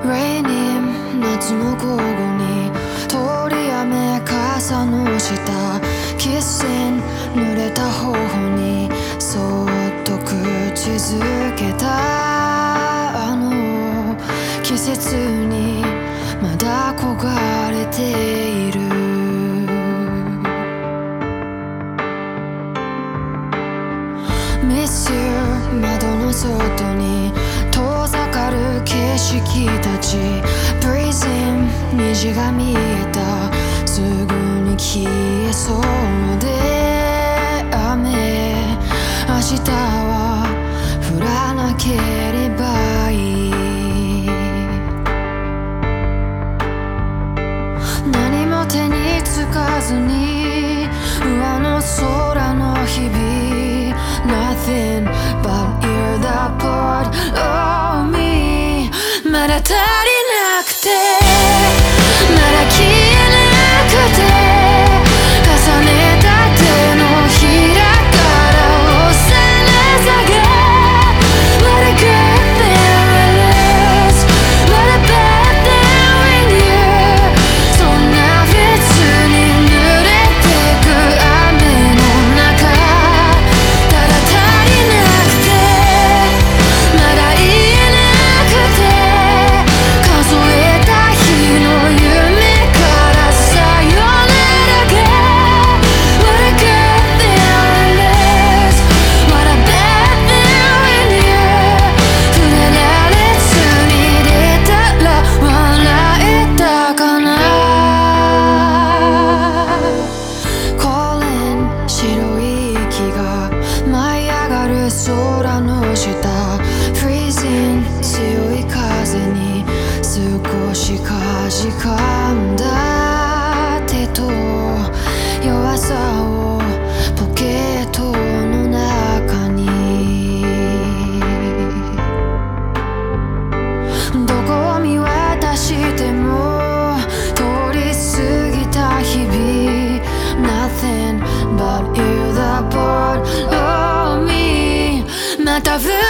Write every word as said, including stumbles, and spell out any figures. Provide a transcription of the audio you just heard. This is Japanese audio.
Raining 夏の午後に通り雨傘の下 Kissing 濡れた頬にそっと口づけたあの季節にまだ焦がれているMiss you 窓の外に遠ざかる景色たち Breezing 虹が見えたすぐに消えそうで雨明日は降らなければいい何も手につかずに上の空の日々Nothing but you're the part of me まだ足りなくてまだ消えなくて重ねた手のひらから押され下げ What a good thing it is What a bad thing when you そんな別に濡れてく雨の中空の下 Freezing 強い風に少しかじかんだ手と弱さをポケットの中にどこを見渡しても通り過ぎた日々 Nothing but you the part of meまた